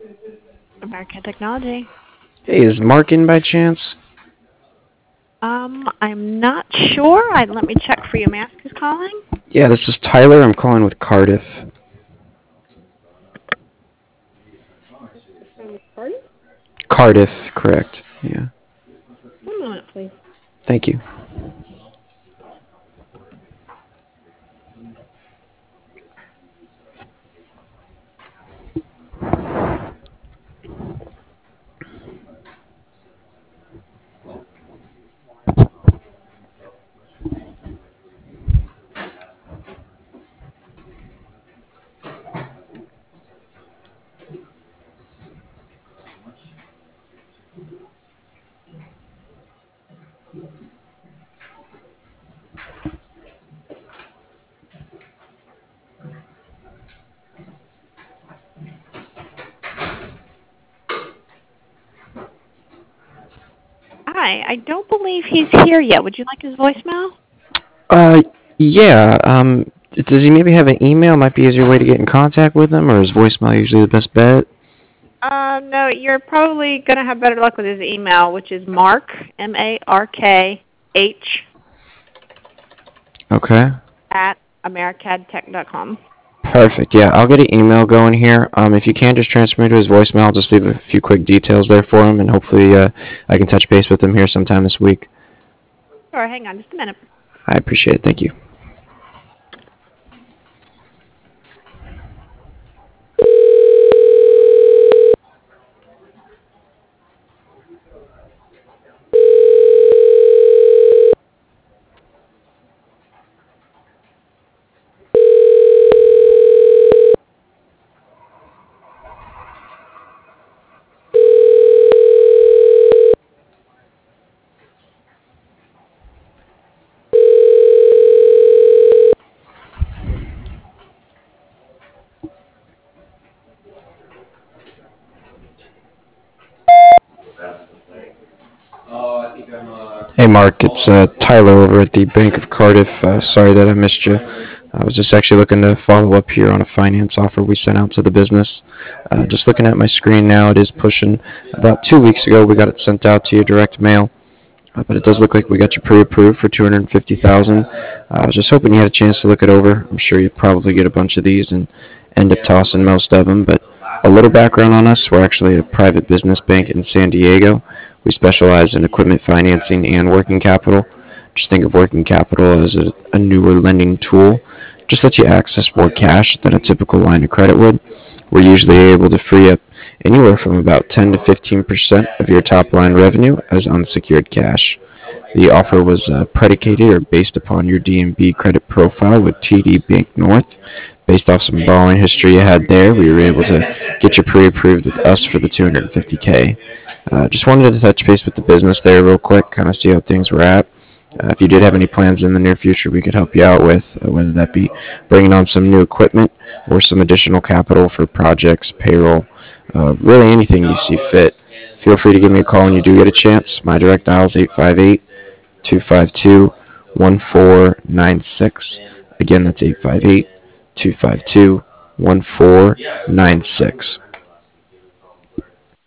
American Technology. Hey, is Mark in by chance? I'm not sure. Let me check for you. May I ask who's calling? Yeah, this is Tyler. I'm calling with Cardiff. From Pardon? Cardiff, correct. Yeah. One moment, please. Thank you. Hi, I don't believe he's here yet. Would you like his voicemail? Uh, yeah. Does he maybe have an email? Might be easier way to get in contact with him, or is voicemail usually the best bet? No, you're probably going to have better luck with his email, which is Mark, MARKH, Okay. at americadtech.com. Perfect. Yeah, I'll get an email going here. If you can, just transfer me to his voicemail. I'll just leave a few quick details there for him, and hopefully, I can touch base with him here sometime this week. Sure, hang on just a minute. I appreciate it. Thank you. Hey, Mark. It's Tyler over at the Bank of Cardiff. Sorry that I missed you. I was just actually looking to follow up here on a finance offer we sent out to the business. Just looking at my screen now, it is pushing. About 2 weeks ago, we got it sent out to you direct mail. But it does look like we got you pre-approved for 250,000. I was just hoping you had a chance to look it over. I'm sure you probably get a bunch of these and end up tossing most of them. But a little background on us: we're actually a private business bank in San Diego. We specialize in equipment financing and working capital. Just think of working capital as a newer lending tool. Just lets you access more cash than a typical line of credit would. We're usually able to free up anywhere from about 10 to 15% of your top line revenue as unsecured cash. The offer was predicated or based upon your DNB credit profile with TD Bank North. Based off some borrowing history you had there, we were able to get you pre-approved with us for the 250K. Just wanted to touch base with the business there real quick, kind of see how things were at. If you did have any plans in the near future we could help you out with, whether that be bringing on some new equipment or some additional capital for projects, payroll, really anything you see fit. Feel free to give me a call when you do get a chance. My direct dial is 858-252-1496. Again, that's 858-252-1496.